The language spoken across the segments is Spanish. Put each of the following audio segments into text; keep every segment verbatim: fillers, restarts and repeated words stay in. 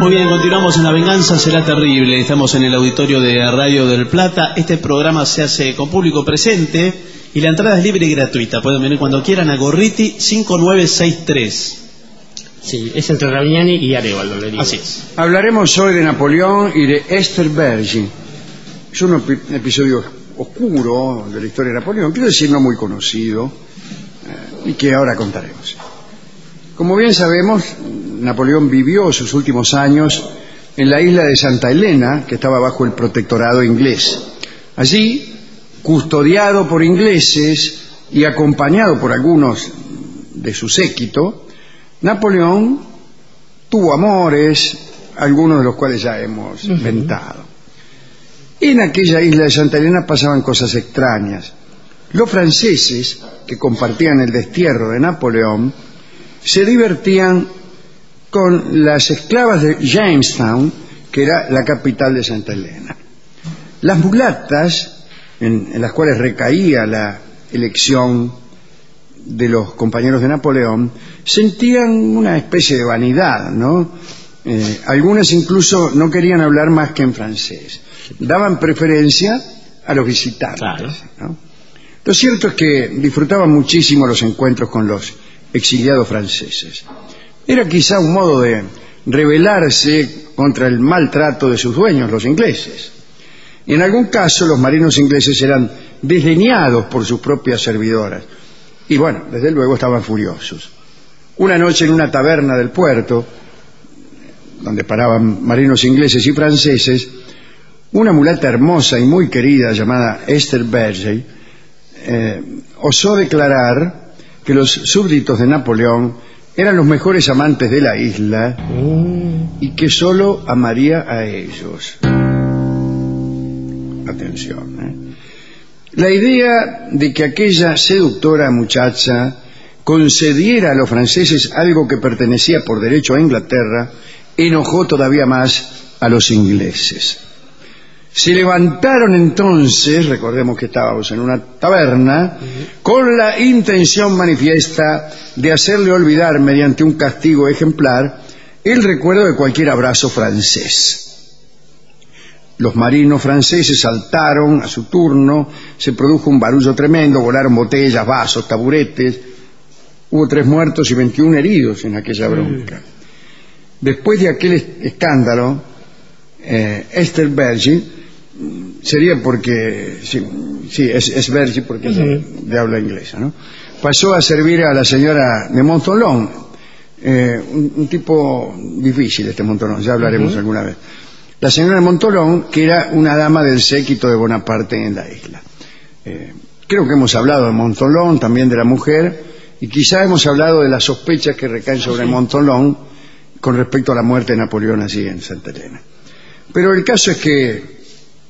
Muy bien, continuamos en La Venganza Será Terrible. Estamos en el auditorio de Radio del Plata. Este programa se hace con público presente y la entrada es libre y gratuita. Pueden venir cuando quieran a Gorriti cinco nueve seis tres. Sí, es entre Ravignani y Arévalo, le digo. Así es. Hablaremos hoy de Napoleón y de Esther Bergy. Es un episodio oscuro de la historia de Napoleón, quiero decir no muy conocido, eh, y que ahora contaremos. Como bien sabemos, Napoleón vivió sus últimos años en la isla de Santa Elena, que estaba bajo el protectorado inglés. Allí, custodiado por ingleses y acompañado por algunos de su séquito, Napoleón tuvo amores, algunos de los cuales ya hemos uh-huh. inventado. En aquella isla de Santa Elena pasaban cosas extrañas. Los franceses, que compartían el destierro de Napoleón, se divertían con las esclavas de Jamestown, que era la capital de Santa Elena. Las mulatas, en, en las cuales recaía la elección de los compañeros de Napoleón, sentían una especie de vanidad, ¿no? Eh, algunas incluso no querían hablar más que en francés. Daban preferencia a los visitantes, claro. ¿no? Lo cierto es que disfrutaban muchísimo los encuentros con los exiliados franceses. Era quizá un modo de rebelarse contra el maltrato de sus dueños, los ingleses. En algún caso, los marinos ingleses eran desdeñados por sus propias servidoras. Y bueno, desde luego estaban furiosos. Una noche en una taberna del puerto, donde paraban marinos ingleses y franceses, una mulata hermosa y muy querida llamada Esther Bergy eh, osó declarar que los súbditos de Napoleón eran los mejores amantes de la isla y que solo amaría a ellos. Atención, ¿eh? La idea de que aquella seductora muchacha concediera a los franceses algo que pertenecía por derecho a Inglaterra enojó todavía más a los ingleses. Se levantaron entonces, recordemos que estábamos en una taberna, con la intención manifiesta de hacerle olvidar mediante un castigo ejemplar el recuerdo de cualquier abrazo francés. Los marinos franceses saltaron a su turno, se produjo un barullo tremendo, volaron botellas, vasos, taburetes, hubo tres muertos y veintiún heridos en aquella bronca. Después de aquel escándalo, eh, Esther Bergy, sería porque sí, sí es, es Bergy porque es de, de habla inglesa, ¿no? Pasó a servir a la señora de Montholon, eh, un, un tipo difícil este Montholon, ya hablaremos uh-huh. alguna vez. La señora de Montholon, que era una dama del séquito de Bonaparte en la isla. Eh, creo que hemos hablado de Montholon, también de la mujer, y quizá hemos hablado de las sospechas que recaen sobre sí. Montholon con respecto a la muerte de Napoleón allí en Santa Elena. Pero el caso es que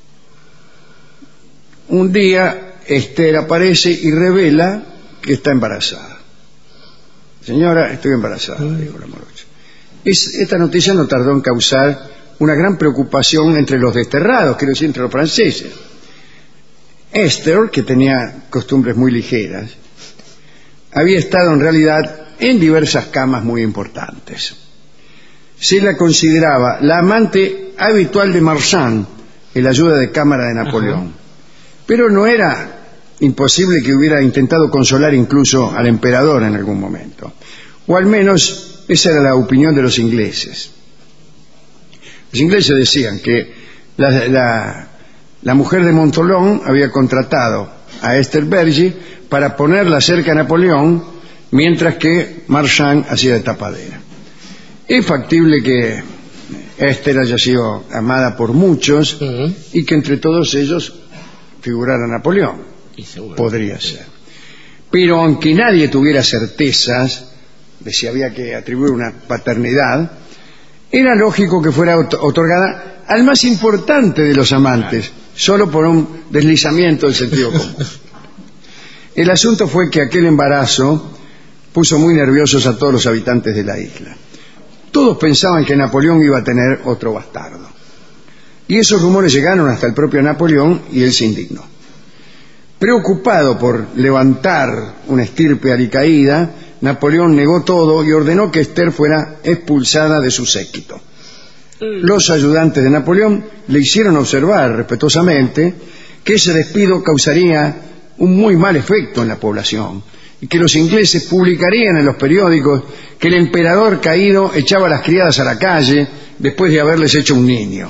un día Esther aparece y revela que está embarazada. Señora, estoy embarazada, dijo la morocha. Es, esta noticia no tardó en causar una gran preocupación entre los desterrados, quiero decir, entre los franceses. Esther, que tenía costumbres muy ligeras, había estado en realidad en diversas camas muy importantes. Se la consideraba la amante habitual de Marchand, el ayuda de cámara de Napoleón. Ajá. Pero no era imposible que hubiera intentado consolar incluso al emperador en algún momento. O al menos esa era la opinión de los ingleses. Los ingleses decían que la, la, la mujer de Montholon había contratado a Esther Bergy para ponerla cerca a Napoleón, mientras que Marchand hacía de tapadera. Es factible que Esther haya sido amada por muchos uh-huh. y que entre todos ellos figurara Napoleón. Podría ser. Pero aunque nadie tuviera certezas de si había que atribuir una paternidad, era lógico que fuera otorgada al más importante de los amantes, solo por un deslizamiento del sentido común. El asunto fue que aquel embarazo puso muy nerviosos a todos los habitantes de la isla. Todos pensaban que Napoleón iba a tener otro bastardo. Y esos rumores llegaron hasta el propio Napoleón y él se indignó. Preocupado por levantar una estirpe alicaída, Napoleón negó todo y ordenó que Esther fuera expulsada de su séquito. Los ayudantes de Napoleón le hicieron observar respetuosamente que ese despido causaría un muy mal efecto en la población y que los ingleses publicarían en los periódicos que el emperador caído echaba a las criadas a la calle después de haberles hecho un niño.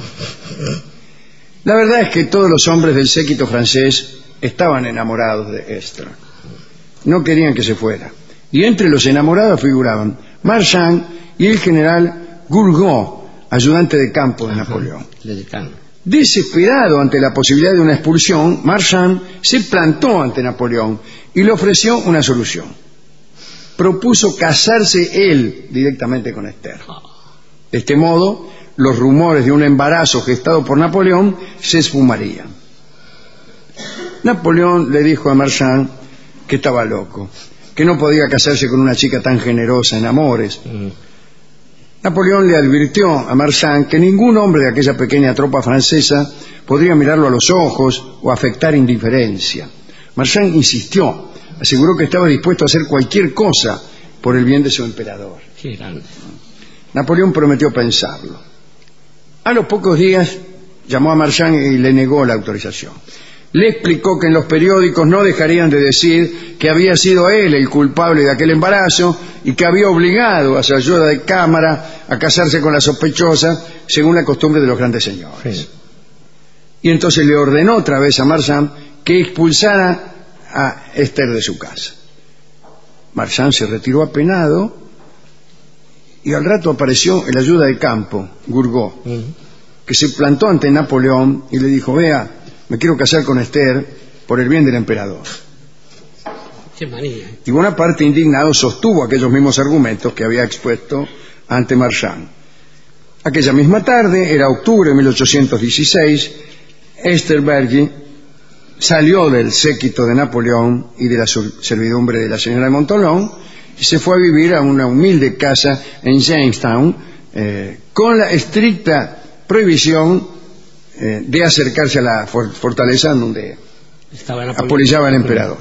La verdad es que todos los hombres del séquito francés estaban enamorados de Esther. No querían que se fuera. Y entre los enamorados figuraban Marchand y el general Gourgaud, ayudante de campo de Napoleón. Desesperado ante la posibilidad de una expulsión, Marchand se plantó ante Napoleón y le ofreció una solución. Propuso casarse él directamente con Esther. De este modo, los rumores de un embarazo gestado por Napoleón se esfumarían. Napoleón le dijo a Marchand que estaba loco, que no podía casarse con una chica tan generosa en amores. Mm. Napoleón le advirtió a Marchand que ningún hombre de aquella pequeña tropa francesa podría mirarlo a los ojos o afectar indiferencia. Marchand insistió, aseguró que estaba dispuesto a hacer cualquier cosa por el bien de su emperador. Qué grande. Napoleón prometió pensarlo. A los pocos días llamó a Marchand y le negó la autorización. Le explicó que en los periódicos no dejarían de decir que había sido él el culpable de aquel embarazo y que había obligado a su ayuda de cámara a casarse con la sospechosa según la costumbre de los grandes señores. Sí. Y entonces le ordenó otra vez a Marchand que expulsara a Esther de su casa. Marchand se retiró apenado y al rato apareció el ayuda de campo, Gourgaud, uh-huh. que se plantó ante Napoleón y le dijo: vea, me quiero casar con Esther por el bien del emperador. Qué manía. Y Bonaparte, indignado, sostuvo aquellos mismos argumentos que había expuesto ante Marchand. Aquella misma tarde, era octubre de mil ochocientos dieciséis, Esther Bergy salió del séquito de Napoleón y de la servidumbre de la señora de Montholon y se fue a vivir a una humilde casa en Jamestown, eh, con la estricta prohibición eh, de acercarse a la for fortaleza donde apolillaba el emperador.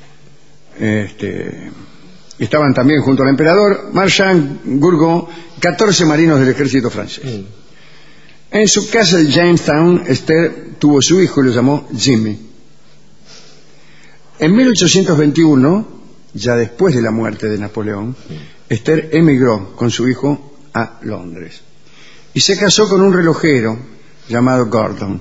Este, estaban también junto al emperador Marchand, Gourgaud, catorce marinos del ejército francés. Mm. En su casa de Jamestown, Esther tuvo su hijo y lo llamó Jimmy. En mil ochocientos veintiuno, ya después de la muerte de Napoleón, mm. Esther emigró con su hijo a Londres y se casó con un relojero llamado Gordon.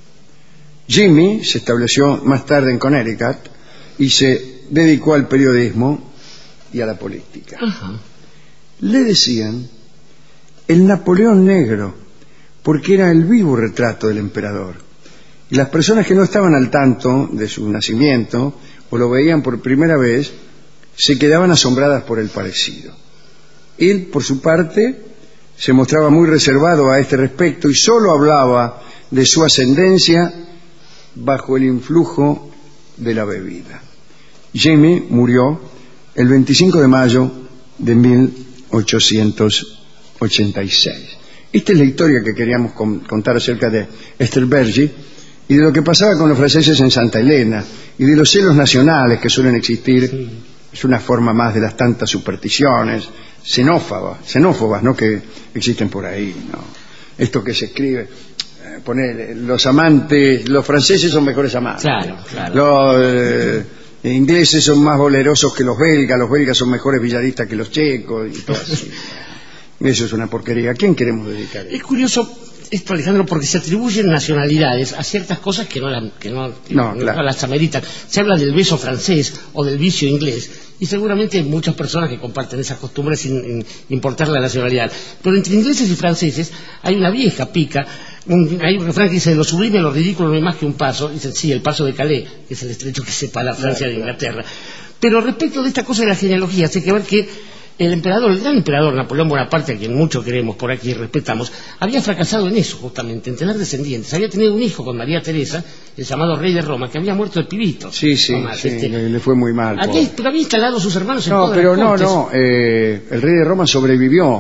Jimmy se estableció más tarde en Connecticut y se dedicó al periodismo y a la política. Uh-huh. Le decían el Napoleón negro porque era el vivo retrato del emperador. Y las personas que no estaban al tanto de su nacimiento o lo veían por primera vez se quedaban asombradas por el parecido. Él, por su parte, se mostraba muy reservado a este respecto y solo hablaba de su ascendencia bajo el influjo de la bebida. Jimmy murió el veinticinco de mayo de mil ochocientos ochenta y seis. Esta es la historia que queríamos contar acerca de Esther Bergy y de lo que pasaba con los franceses en Santa Elena y de los celos nacionales que suelen existir. Sí. Es una forma más de las tantas supersticiones xenófobas, xenófobas, ¿no?, que existen por ahí, ¿no? Esto que se escribe, eh, poner los amantes, los franceses son mejores amantes. Claro, claro. Los eh, ingleses son más bolerosos que los belgas, los belgas son mejores villaristas que los checos y todo así. Eso es una porquería. ¿A quién queremos dedicar eso? Es curioso esto, Alejandro, porque se atribuyen nacionalidades a ciertas cosas que no, la, que no, que no, no, claro. no las ameritan. Se habla del beso francés o del vicio inglés y seguramente hay muchas personas que comparten esas costumbres sin, sin importar la nacionalidad. Pero entre ingleses y franceses hay una vieja pica. Un, hay un refrán que dice: lo sublime, lo ridículo no hay más que un paso. Dicen, sí, el paso de Calais, que es el estrecho que separa a Francia de Inglaterra. Pero respecto de esta cosa de la genealogía, hay que ver que el emperador, el gran emperador Napoleón Bonaparte, a quien mucho queremos por aquí y respetamos, había fracasado en eso, justamente, en tener descendientes. Había tenido un hijo con María Teresa, el llamado rey de Roma, que había muerto de pibito. Sí, sí, Tomás, sí este, le, le fue muy mal. Había, pero había instalado sus hermanos en No, todas pero las no, cortes. no, eh, el rey de Roma sobrevivió.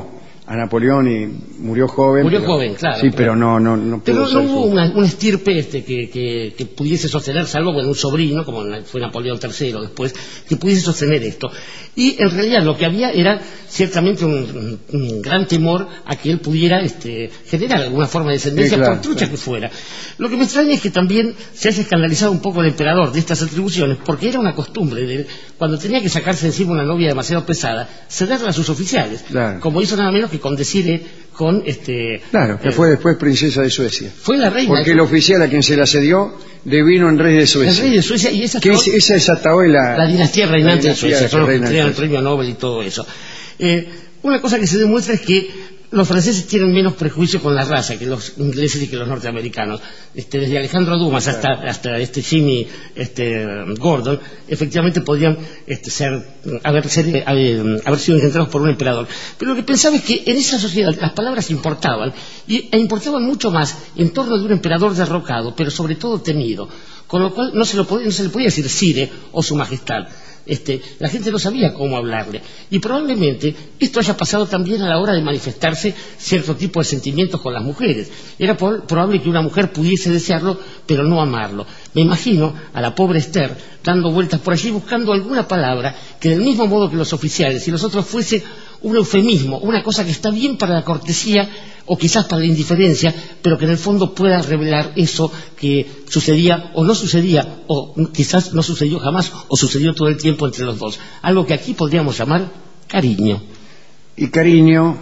a Napoleón y murió joven. Murió pero, joven, claro. Sí, pero no, no, no pudo Pero ser no hubo su- una, una estirpe este, que, que, que pudiese sostener, salvo bueno, un sobrino, como fue Napoleón tercero después, que pudiese sostener esto. Y en realidad lo que había era ciertamente un, un, un gran temor a que él pudiera este, generar alguna forma de descendencia, Sí, claro, por trucha claro. que fuera. Lo que me extraña es que también se haya escandalizado un poco el emperador de estas atribuciones, porque era una costumbre de él, cuando tenía que sacarse encima una novia demasiado pesada, cederla a sus oficiales, Claro. como hizo nada menos que con Desire, con este... Claro, que eh, fue después princesa de Suecia. fue la reina. Porque el oficial a quien se la cedió devino en rey de El Suecia. rey de Suecia, y esa Que es- esa es hasta hoy la, la dinastía reinante la de dinastía Suecia, son los que reina de entregan el Suecia. premio Nobel y todo eso. Eh, una cosa que se demuestra es que los franceses tienen menos prejuicio con la raza que los ingleses y que los norteamericanos. Este, desde Alejandro Dumas hasta, hasta este Jimmy este, Gordon, efectivamente podrían este, ser, haber, ser, haber, haber sido engendrados por un emperador. Pero lo que pensaba es que en esa sociedad las palabras importaban, y, e importaban mucho más en torno de un emperador derrocado, pero sobre todo temido, con lo cual no se, lo podía, no se le podía decir Sire o Su Majestad. Este, la gente no sabía cómo hablarle, y probablemente esto haya pasado también a la hora de manifestarse cierto tipo de sentimientos con las mujeres. Era por- probable que una mujer pudiese desearlo pero no amarlo. Me imagino a la pobre Esther dando vueltas por allí buscando alguna palabra que del mismo modo que los oficiales y los otros fuese un eufemismo, una cosa que está bien para la cortesía o quizás para la indiferencia, pero que en el fondo pueda revelar eso que sucedía o no sucedía, o quizás no sucedió jamás o sucedió todo el tiempo entre los dos. Algo que aquí podríamos llamar cariño. Y cariño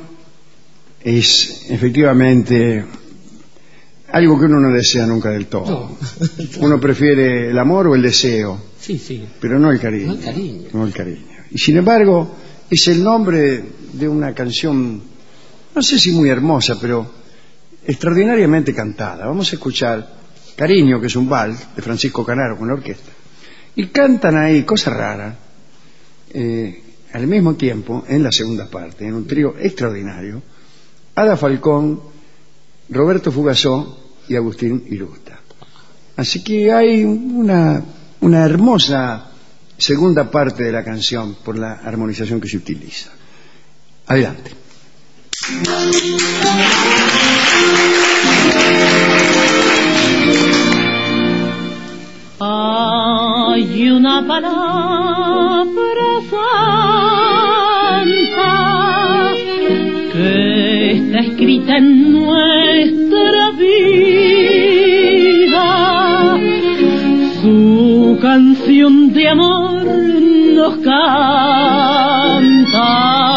es efectivamente algo que uno no desea nunca del todo. No. Uno prefiere el amor o el deseo, Sí, sí. pero no el cariño. No el cariño. No el cariño. Y sin embargo, es el nombre de una canción, no sé si muy hermosa, pero extraordinariamente cantada. Vamos a escuchar Cariño, que es un vals de Francisco Canaro con la orquesta. Y cantan ahí cosas raras, eh, al mismo tiempo, en la segunda parte, en un trío extraordinario, Ada Falcón, Roberto Fugazó y Agustín Irusta. Así que hay una, una hermosa segunda parte de la canción por la armonización que se utiliza. Adelante. Hay una palabra santa que está escrita en nuestra vida. Su canción de amor nos canta,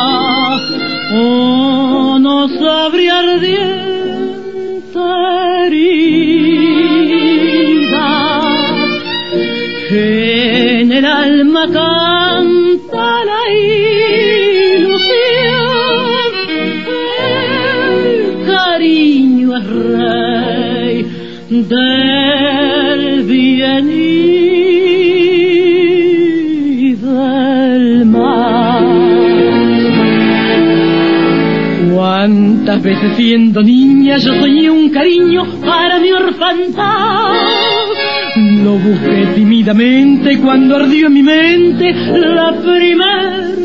oh, nos abre ardiente herida. En el alma canta la ilusión, el cariño es rey del bien y del mal. Cuántas veces siendo niña yo soñé un cariño para mi orfandad. Lo busqué tímidamente cuando ardió en mi mente la primer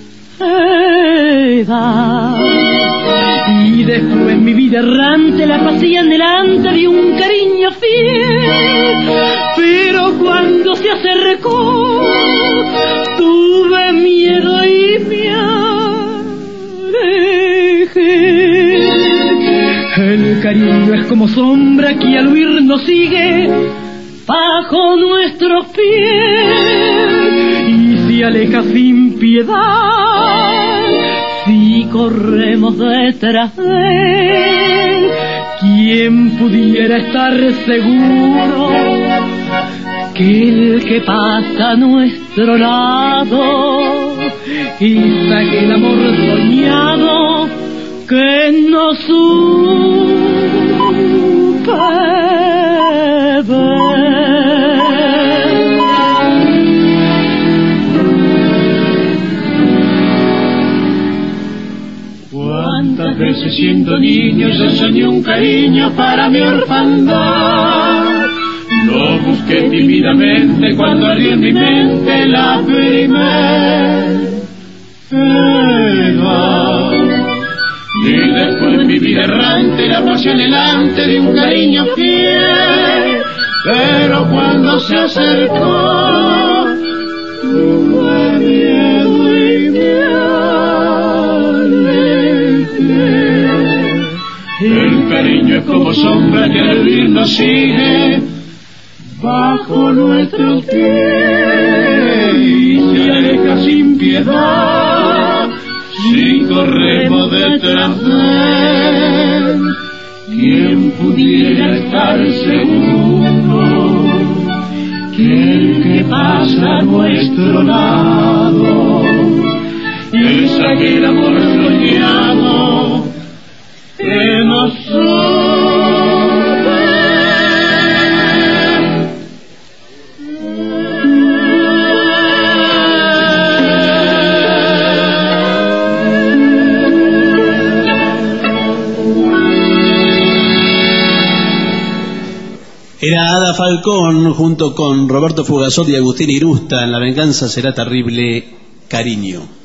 edad. Y después mi vida errante la pasé adelante de un cariño fiel. Pero cuando se acercó tuve miedo y me alejé. El cariño es como sombra que al huir nos sigue bajo nuestros pies y se aleja sin piedad si corremos detrás de él. ¿Quién pudiera estar seguro que el que pasa a nuestro lado es aquel amor soñado que no supe ver? Cuántas veces siendo niño yo soñé un cariño para mi orfandad. Lo busqué tímidamente cuando ardió en mi mente la primera edad. mi vida errante la pasión delante de un cariño fiel, pero cuando se acercó tuve miedo y me alejé. El cariño es como sombra que al vivir nos sigue bajo nuestros pies y se aleja sin piedad si corremos detrás de él. ¿Quién pudiera estar seguro que el que pasa a nuestro lado es aquel amor soñado que nosotros? Era Ada Falcón junto con Roberto Fugazot y Agustín Irusta en La venganza será terrible, cariño.